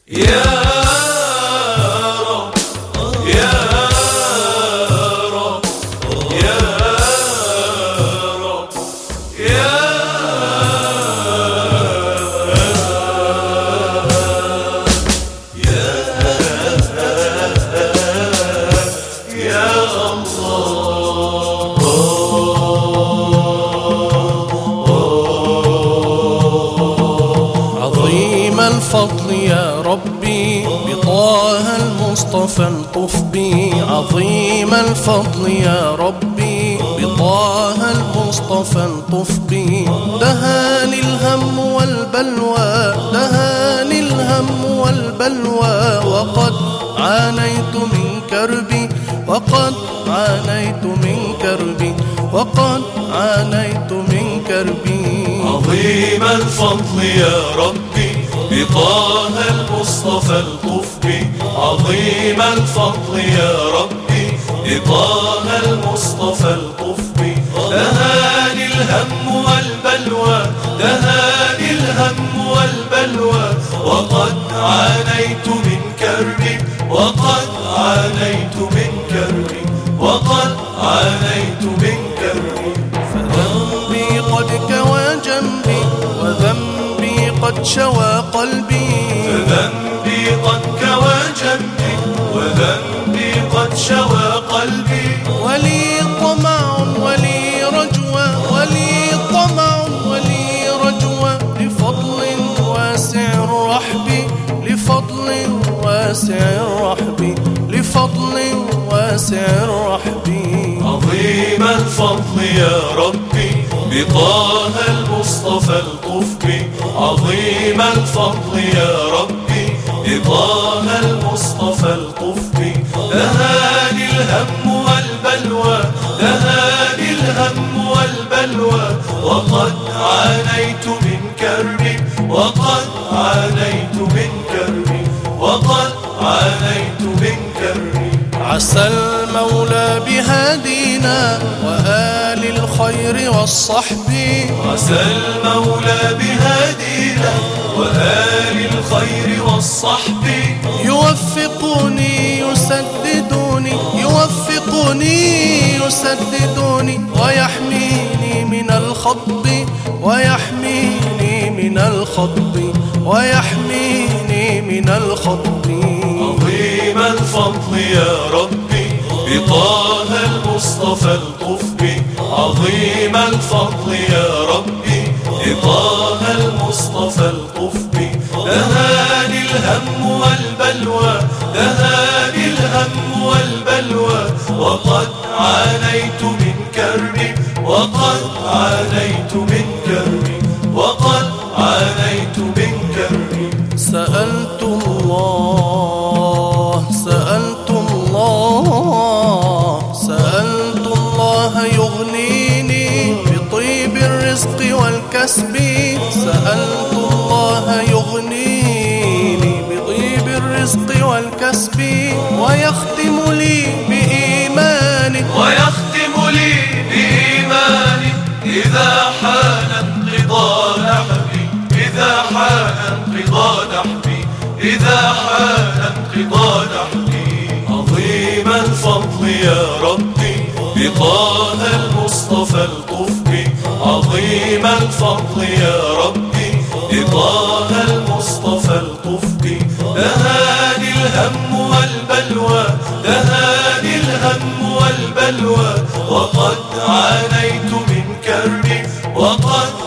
يا رب يا رب يا رب يا عظيم الفضل يا ربي بطه المصطفى الطف بي. عظيم الفضل يا ربي بطه المصطفى الطف بي. دهاني الهم والبلوى دهاني الهم والبلوى وقد عانيت من كربي وقد عانيت من كربي وقد عانيت من كربي. عظيم الفضل يا ربي بطه المصطفى الطف بي. عظيم الفضل يا ربي بطه المصطفى الطف بي. دهاني الهم والبلوى دهاني الهم والبلوى وقد عانيت من كربي وقد عانيت من كربي وقد عانيت من كربي. فذنبي قد كوى جنبي وذنبي قد شوى قلبي. فذنبي قد كوى جنبي وذنبي قد شوى قلبي. ولي طمع ولي رجوى ولي طمع ولي رجوى لفضل واسع الرحب لفضل واسع الرحب لفضل واسع الرحب. عظيم الفضل يا ربي بطه المصطفى الطف بي. عظيم الفضل يا ربي بطه المصطفى الطف بي. دهاني الهم والبلوى دهاني الهم والبلوى وقد عانيت من كربي وقد عانيت من كربي وقد عانيت من كربي. عسى المولى بهادينا وآل الخير والصحب. عسى المولى بهادينا وآل الخير والصحب. يوفقني يسددوني يوفقني يسددوني ويحميني من الخطب ويحميني من الخطب ويحميني من الخطب. عظيم الفضل يا ربي بطه المصطفى الطف بي. عظيم الفضل يا ربي بطه المصطفى الطف بي. دهاني الهم والبلوى دهاني الهم والبلوى وقد عانيت من كربي وقد عانيت من كربي وقد عانيت من كربي. سألت الله سألت الله سألت الله يغنيني بطيب الرزق والكسب. سألت الله يغنيني بطيب الرزق والكسب ويختم لي بإيماني ويختم لي بإيماني. إذا حان انقضاء نحبي إذا حان انقضاء نحبي إذا حان انقضاء نحبي. عظيم الفضل يا ربي بطه المصطفى الطف بي. عظيم الفضل يا ربي بطه المصطفى الطف بي. دهاني الهم والبلوى دهاني الهم والبلوى وقد عانيت من كربي وقد